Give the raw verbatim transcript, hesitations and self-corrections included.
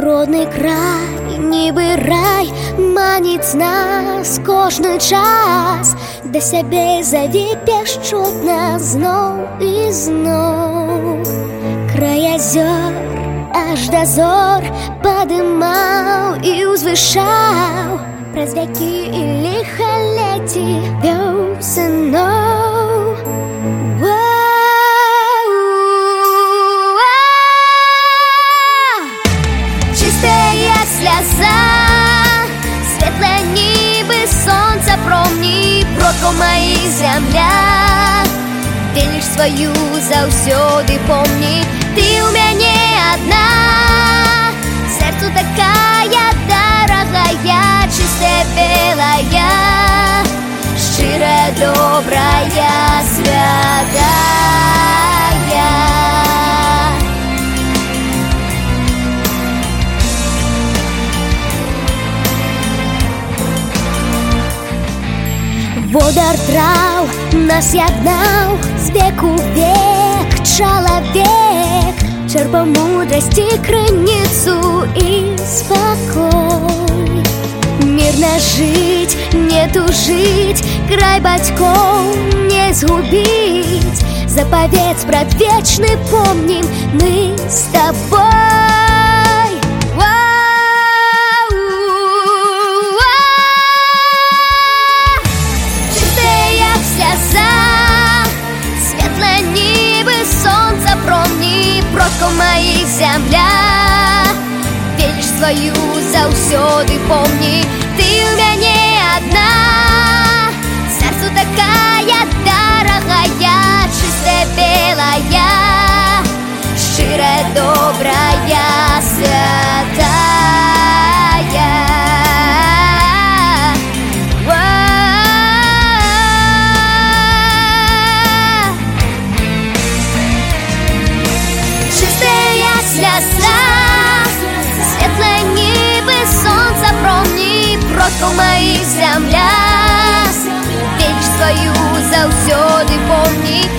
родний край, ніби рай, манить нас кожний час, до себе зові пяшчот нас знов і знов. Край озер аж до зор падымаў і узвышаў, праз вякі і ліхалеці вёў сыноў. Чистая сльоза, светлое небо, солнце промні, продкаў моих земля. Ты лишь свою заўсёды помни, ты у мяне одна, сердцу такая дорогая, чистая белая, щирая, добрая, святая. Водар траў нас яднаў, з веку век чалавек чэрпаў мудрасці крыніцу і спакой. Мірна жыць, не тужыць, край бацькоў не згубіць, запавет спрадвечны помнім мы з табой. Продкаў моих земля, ты лишь свою заўсёды помни, ты у мяне одна, сердцу такая дорогая, чистая белая, щирая, добрая, святая. Светлое небо, солнце промні, продкаў моих земля, ты лишь свою заўсёды помни.